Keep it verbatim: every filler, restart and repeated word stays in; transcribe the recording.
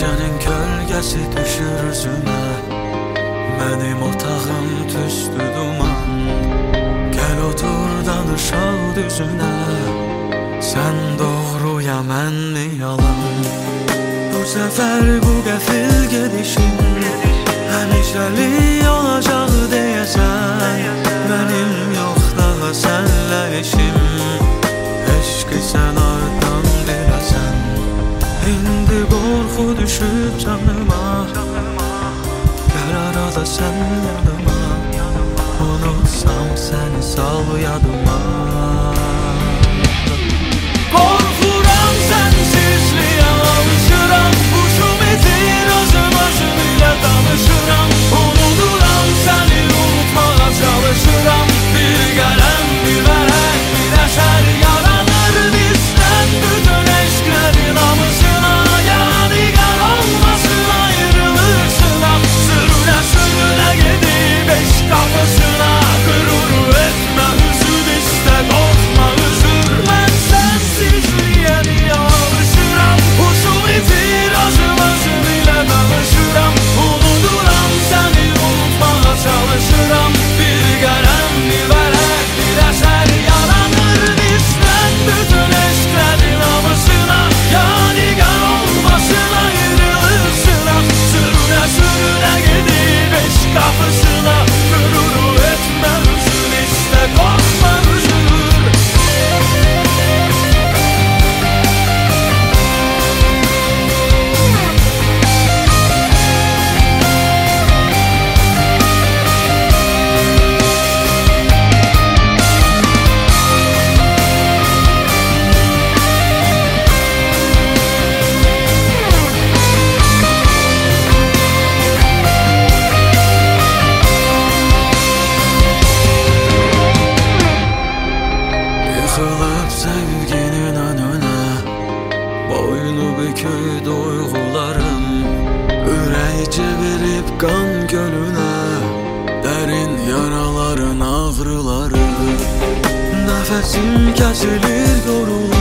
Gecenin kölgesi düşür üzüme, benim otağım tüstü duman. Gel otur danışal düzüne, sen doğru ya ben mi yalan? Bu sefer bu qəfil gedişin həmişəlik olacaq deyəsən. Benim yok daha senle işim, eşqi sen ardın diləsən. İndi qorxu düşüb canıma, gəl arada sen yanıma. Unutsam seni sal yadıma. Korkuram sensizliğe alışıram, huşum itir özüm özüm ile danışıram. Unuduram seni unutmağa çalışıram. Bir gələn bir vərək bir əsər yaranır bizdən. Bütün eşklərin namısına, yadigar olmasın ayrılık sınav. Sürüne sürüne gedib eşk kapısına, gururu etmə hüzün istə qorxma üzür. Mən sensizliğe niyə alışıram, huşum itir özüm özüm ile danışıram. Unuduram seni unutmağa çalışıram. Bir gələn bir vərək bir əsər yaranır bizdən. Bütün eşklərin namısına, yadigar olmasın ayrılık sınav. Sürüne sürüne gedib eşk kapısına, gururu etmə hüzün istə qorxma üzür. Yıkılıp sevginin önüne, boynu bükük duygularım. Yüreği çevirip kan gölüne, derin yaraların ağrıları. Nefesim kesilir yorulur.